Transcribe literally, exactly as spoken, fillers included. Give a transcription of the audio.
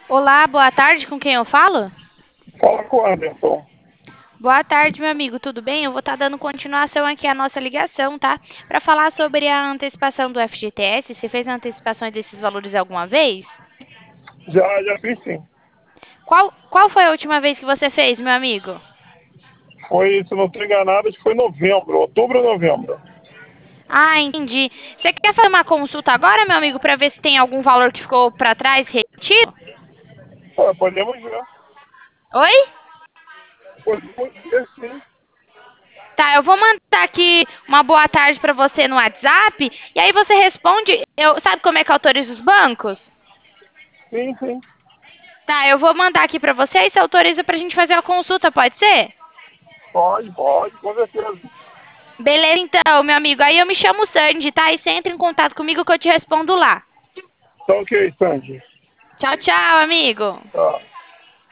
Olá, boa tarde, com quem eu falo? Fala com o Anderson. Boa tarde, meu amigo, tudo bem? Eu vou estar dando continuação aqui à nossa ligação, tá? Para falar sobre a antecipação do F G T S. Você fez a antecipação desses valores alguma vez? Já, já fiz sim. Qual, qual foi a última vez que você fez, meu amigo? Foi, se não estou enganado, acho que foi novembro, outubro ou novembro. Ah, entendi. Você quer fazer uma consulta agora, meu amigo, para ver se tem algum valor que ficou para trás retido? Ah, podemos ver. Oi? Podemos ver sim. Tá, eu vou mandar aqui uma boa tarde para você no WhatsApp e aí você responde. Eu, sabe como é que autoriza os bancos? Sim, sim. Tá, eu vou mandar aqui pra você e você autoriza pra gente fazer a consulta, pode ser? Pode, pode, com certeza. Beleza, então, meu amigo. Aí eu me chamo Sandy, tá? E você entra em contato comigo que eu te respondo lá. Tá ok, Sandy. Tchau, tchau, amigo. Tá.